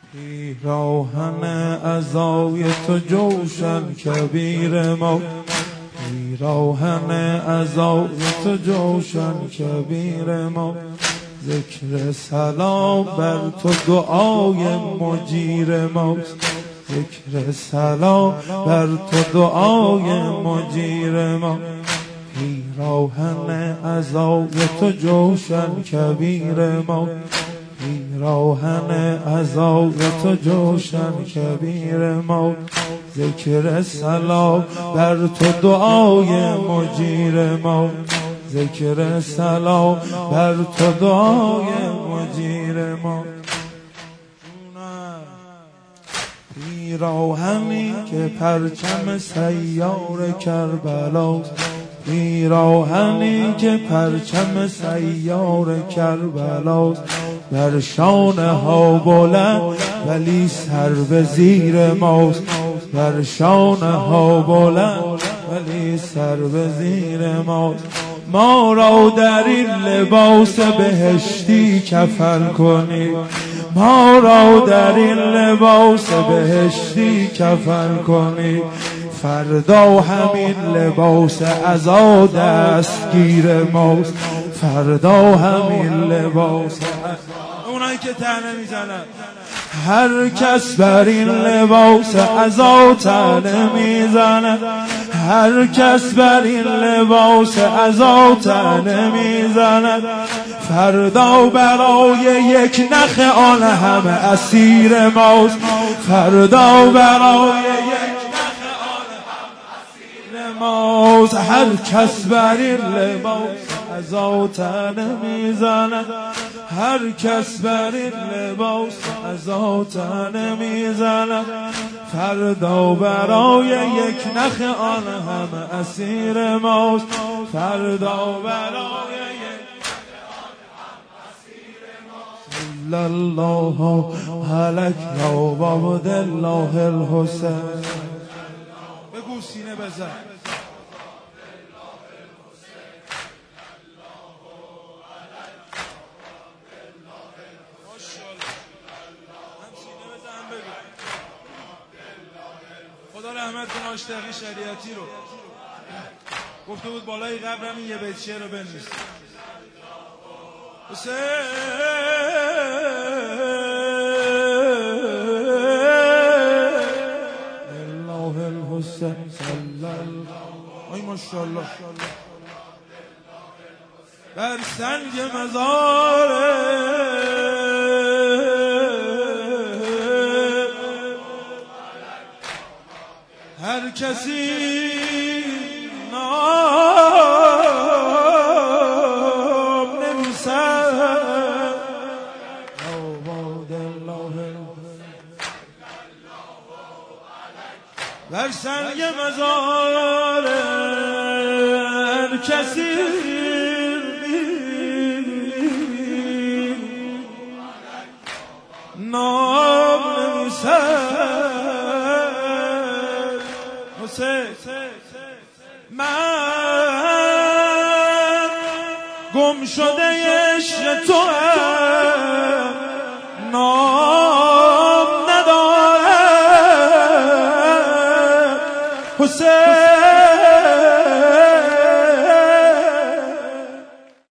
پیراهن عزای تو جوشن کبیر ما، پیراهن عزای تو جوشن کبیر ما. ذکر سلام بر تو دعای مجیر ماست، ذکر سلام بر تو دعای مجیر ما. پیراهن عزای تو جوشن کبیر ما، پیراهن عزای تو جوشن کبیر ما. ذکر سلام بر تو دعای مجیر ما، ذکر سلام بر تو دعای مجیر ما. پیراهنی که پرچم سیار کربلاست، پیراهنی که پرچم سیار کربلاست. بر شانه ها بلند ولی سر به زیر ماست، بر شانه ها بلند ولی سر به زیر ماست. ما را در این لباس بهشتی کفن کنید، ما را در این لباس بهشتی کفن کنید. فردا همین لباس عزا دستگیر ماست، فردا همین لباس اونایی که طعنه میزنن. هر کس بر این لباس عزا طعنه میزند، هر کس بر این لباس عزا طعنه میزند. فردا برای یک نخ آن همه اسیر ماست، فردا برای یک نخ آن همه اسیر ماست. هر کس بر این لباس عزا طعنه میزند، هر کس بر این لباس عزا طعنه میزند. فردا برای یک نخ آن همه اسیر ماست، فردا برای یک نخ آن همه اسیر ماست. صلی الله علیک یا عبدالله الحسین. بگو سینه بزن. خدا رحمت کنه آشتقی شریعتی رو گفته بود بالای قبرم این یه بیت شعر رو بنویس. حسین الله الحسین صلی الله ای ماشاءالله بر سنگ مزاره هر کسی نام نمیسد. بر سنگ مزار هر کسی نام نمیسد. من گم شده عشق تو هم